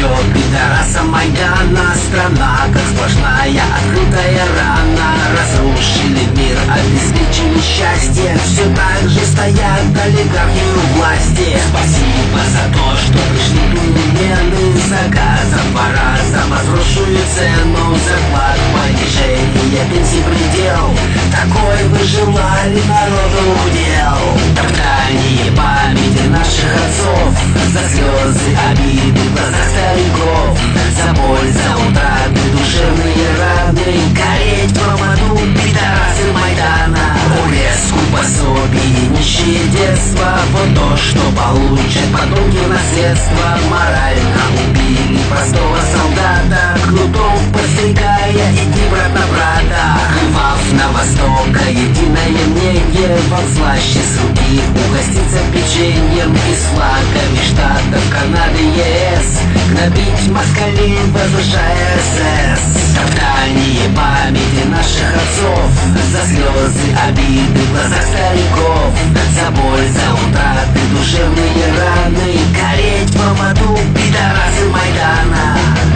все пидорасам Майдана. Страна, как сплошная открытая рана. Разрушили мир, обеспечили счастье. Все так же стоят олигархи у власти. Спасибо за то, что пришли перемены. Заказом 2 раза возросшую цену. Зарплат понижение, пенсий предел. Такой вы желали народу удел. Топтание памяти наших отцов. За слезы, обиды в глазах стариков. За боль, за утраты, душевные раны. Гореть в аду, пидорасы Майдана. Урезку пособий, нищие детства. Вот то, что получат потомки наследства. Морально убили простого солдата. Кнутом подстригая, иди брат на брата. Рвав на востока, единое мнение. Вам слаще с руки угоститься печеньем. И с флагами штатов Канады, ЕС. Гнобить москалей, возвышая СС. Топтание памяти наших отцов. За слезы, обиды в глазах стариков. За боль, за утраты, душевные раны. Гореть в аду, пидорасы Майдана.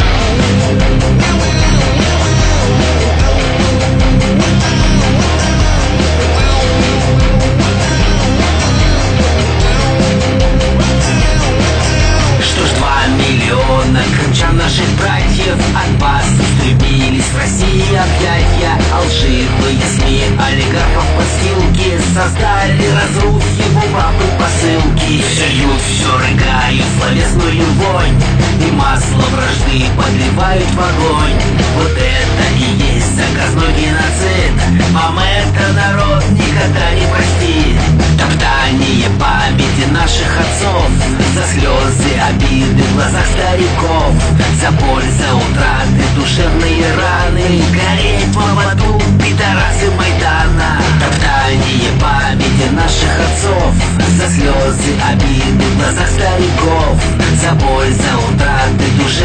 Что ж, 2 миллиона крымчан, наших братьев, от вас устремились в России объятья. Алжировые СМИ, олигархов подстилки создали разрухи, бумагу посылки. Все льют, все рыгают, словесную вонь. И масло вражды подливают в огонь. Вот это и есть заказной геноцид. Вам это народ никогда не простит. Топтание памяти наших отцов. За слезы, обиды в глазах стариков. За боль, за утраты, душевные раны. Гореть в аду, пидорасы Майдана. Топтание памяти наших отцов. За слезы, обиды в глазах стариков. За боль, за утраты, душевные